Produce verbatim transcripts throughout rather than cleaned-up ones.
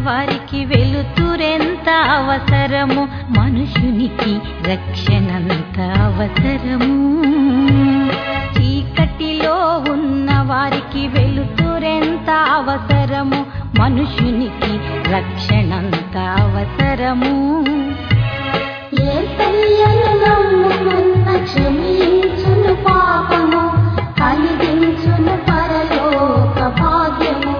వారికి వెలుతురెంత అవసరము, మనుషునికి రక్షణంత అవసరము. చీకటిలో ఉన్న వారికి వెలుతురెంత అవసరము, మనుషునికి రక్షణంత అవసరము. యేసయ్యను నమ్ముకున్న క్షమించును పాపము, కలిగించును పరలోక భాగ్యము.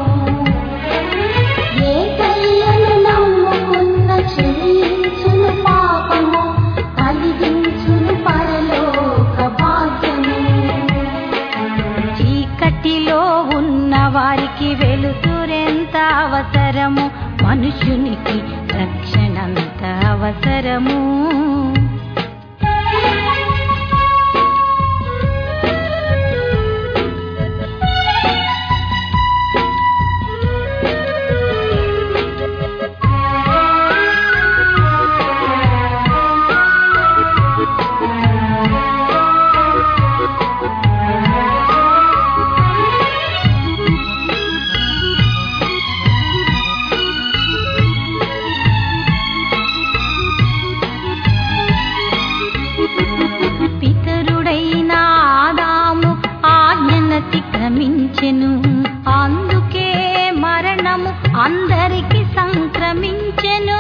యేసయ్యను నమ్ముకున్న క్షమించును పాపము, కలిగించును పరలోక భాగ్యము. చీకటిలో ఉన్న వారికి వెలుతురెంత అవసరము, మనుషునికి రక్షణంత అవసరము. పితరుడైన ఆదాము ఆజ్ఞనతిక్రమించెను, అందుకే మరణము అందరికి సంక్రమించెను.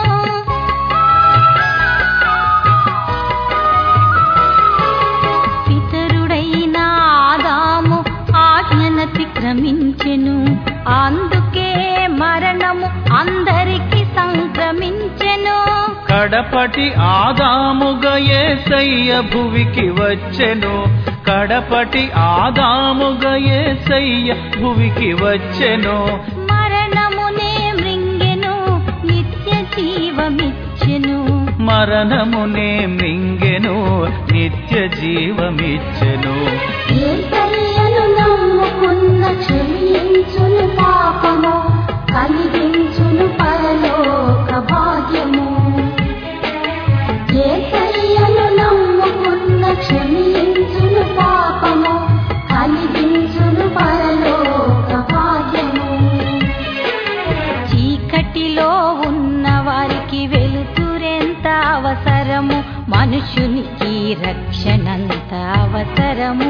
పితరుడైన ఆదాము ఆజ్ఞనతిక్రమించెను, అందుకే మరణము అందరికి సంక్రమించెను. కడపటి ఆదాముగా యేసయ్య భువికి వచ్చెను, కడపటి ఆదాముగా యేసయ్య భువికి వచ్చెను. మరణమునే మృంగెను, నిత్య జీవమిచ్చెను. మరణమునే మింగెను, నిత్య జీవమిచ్చెను. యేసయ్యను నమ్ముకున్న క్షమించును పాపము, కలిగించును పరలోక భాగ్యము. యేసయ్యను నమ్ముకున్న క్షమించును పాపము, కలిగించును పరలోక భాగ్యము. చీకటిలో ఉన్న వారికి వెలుతురెంత అవసరము, మనుషునికి రక్షణంత అవసరము.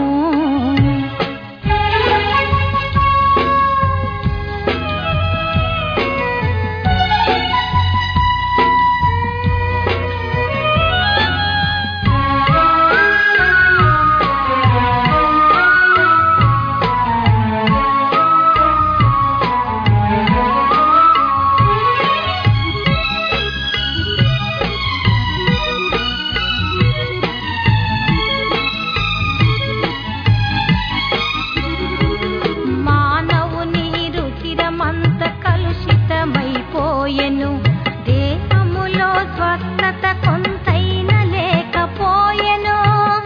మానవుని రుచిరమంత కలుషితమైపోయెను, దేహములో స్వస్థత కొంతైన లేకపోయెను.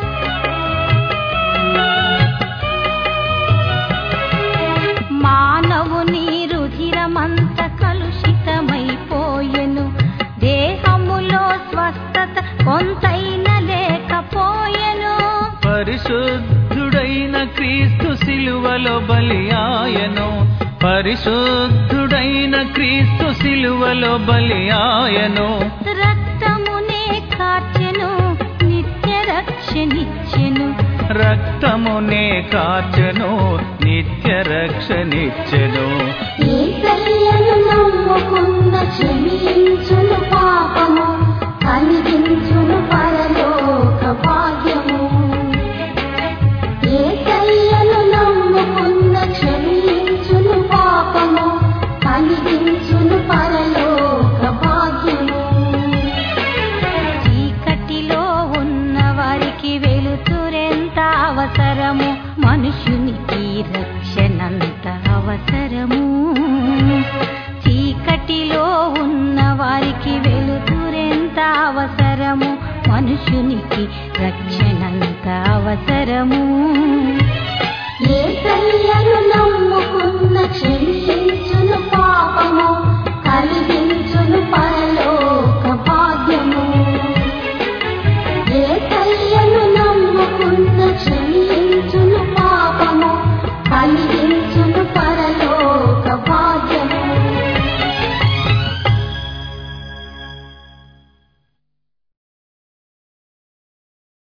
మానవుని రుచిరమంత కలుషితమైపోయెను, దేహములో స్వస్థత కొంతైన లేకపోయెను. పరిశుద్ధుడైన క్రీస్తు సిలువలో బలియాయను, పరిశుద్ధుడైన క్రీస్తు సిలువలో బలియాయను. రక్తమునే కార్చెను, నిత్య రక్షనిచ్చెను. రక్తమునే కార్చెను, నిత్య రక్షనిచ్చెను. యేసయ్యను నమ్ముకున్న క్షమించును పాపము, కలిగించును పరలోక భాగ్యము. యేసయ్యను నమ్ముకున్న క్షమించును పాపము, కలిగించును పరలోక భాగ్యము. చీకటిలో ఉన్న వారికి వెలుతురెంత అవసరము, మనుషునికి రక్షణంత అవసరము. చీకటిలో ఉన్న వారికి వెలుతురెంత అవసరము, మనుషునికి రక్షణంత అవసరము.